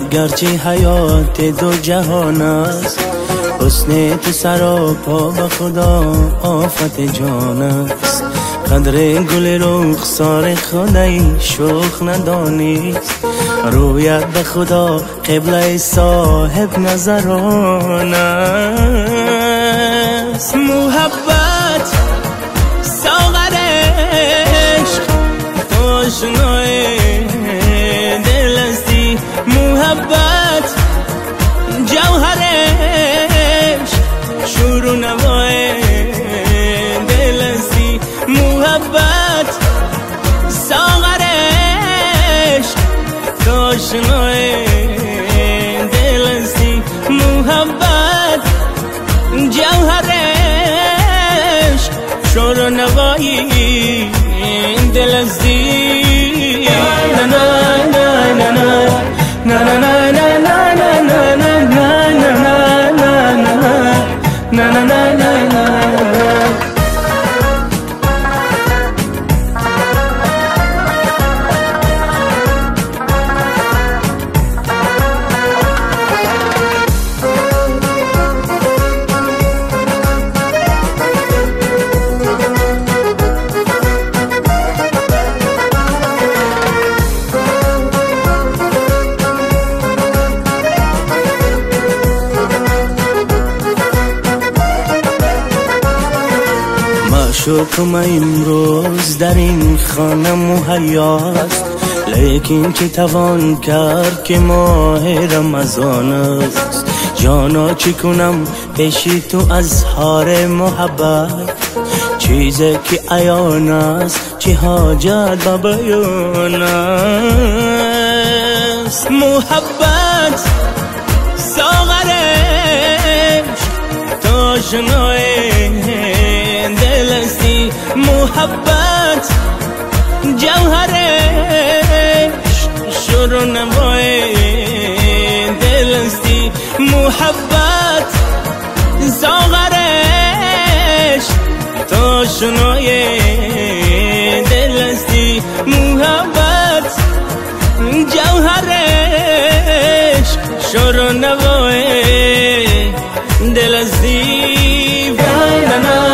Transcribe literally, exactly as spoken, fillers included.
گرچه حیات دو جهان است، حسن تو سراپا به خدا آفت جان است. قدر گل رخسار خدای شوخ ندانیست، رویت به خدا قبله صاحب نظران است. محبت ساغر عشق آشنای دل استی، محبت جوهر عشق شور و نوای دل استی، محبت ساغر عشق آشنای دل استی، محبت جوهر عشق شور و نوای دل استی. نا نا نا نا نا نا نا نا نا نا نا. شکم امروز در این خانه مهیاست، لیکن چه توان کرد که ماه رمضان است. جانا چی کنم پیشی تو اظهار محبت، چیزی که عیان است چه حاجت به بیان است. محبت ساغر عشق آشنای دل استی، محبت جوهر عشق شور و نوای دل استی، محبت ساغر عشق آشنای دل استی، محبت جوهر عشق شور و نوای دل استی.